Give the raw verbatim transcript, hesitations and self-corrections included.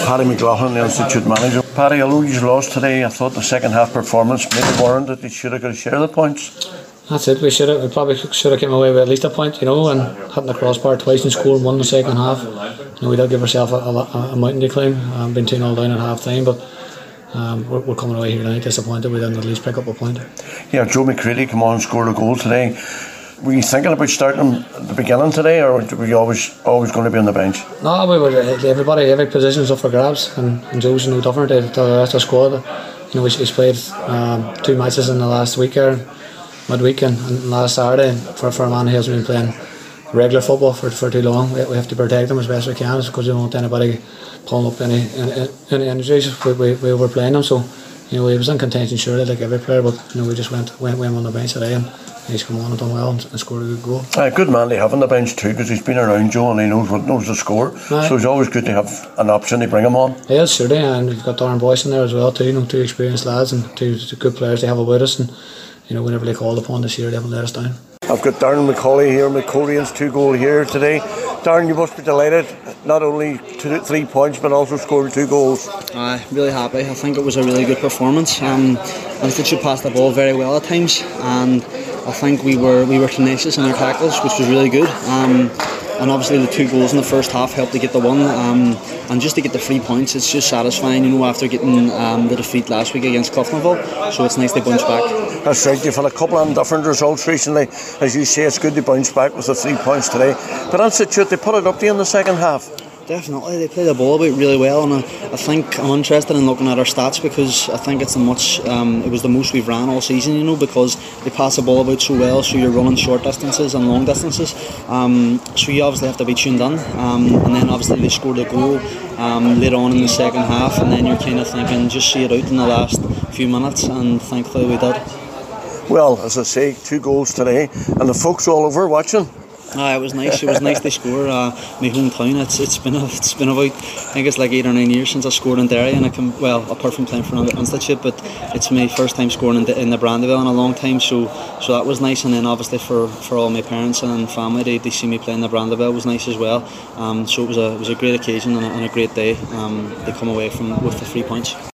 Paddy McLaughlin, the Institute manager. Paddy, although you lost today, I thought the second half performance made it warrant that they should have got a share of the points. That's it. We should have. We probably should have came away with at least a point, you know, and hitting the crossbar twice and scoring one in the second half. You know, we did give ourselves a, a, a mountain to climb. Um, been two nil down at half time, but um, we're, we're coming away here tonight disappointed. We didn't at least pick up a point. Yeah, Joe McCready come on and scored a goal today. Were you thinking about starting him at the beginning today, or were you always always going to be on the bench? No, we were. Everybody, every position's up for grabs, and, and Joe's no different to, to the rest of the squad. You know, he's, he's played um, two matches in the last week here, midweek and, and last Saturday. For, for a man who hasn't been playing regular football for, for too long, we, we have to protect him as best we can, because we don't want anybody pulling up any any, any injuries. We, we, we overplaying him, so you know he was in contention surely like every player, but you know we just went went, went on the bench today, and he's come on and done well and scored a good goal. A uh, good man to have on the bench too, because he's been around Joe and he knows what knows the score. Aye. So it's always good to have an option to bring him on. Yeah, surely, and we've got Darren Boyce in there as well too. You know, two experienced lads and two, two good players to have about us, and you know whenever they called upon this year, they haven't let us down. I've got Darren McCauley here, McCorian's two goal here today. Darren, you must be delighted, not only two, three points but also scored two goals. Uh, really happy. I think it was a really good performance. Um, Institute passed the ball very well at times, and I think we were we were tenacious in our tackles, which was really good. Um, and obviously the two goals in the first half helped to get the one, um, and just to get the three points, it's just satisfying, you know, after getting um, the defeat last week against Cliftonville. So it's nice to bounce back. That's right. You've had a couple of different results recently. As you say, it's good to bounce back with the three points today. But Institute, they put it up to you in the second half. Definitely, they play the ball about really well, and I, I think I'm interested in looking at our stats, because I think it's the much um, it was the most we've ran all season, you know, because they pass the ball about so well, so you're running short distances and long distances, um, so you obviously have to be tuned in, um, and then obviously they scored a goal um, later on in the second half, and then you're kind of thinking just see it out in the last few minutes, and thankfully we did. Well, as I say, two goals today, and the folks all over watching. Uh, it was nice. It was nice to score. Uh, my hometown. It's it's been a, it's been about I think it's like eight or nine years since I scored in Derry, and I can well apart from playing for another Institute, but it's my first time scoring in the, in the Brandiville in a long time. So so that was nice, and then obviously for, for all my parents and family, they, they see me playing the Brandiville was nice as well. Um, so it was a it was a great occasion and a, and a great day. Um, to come away from with the three points.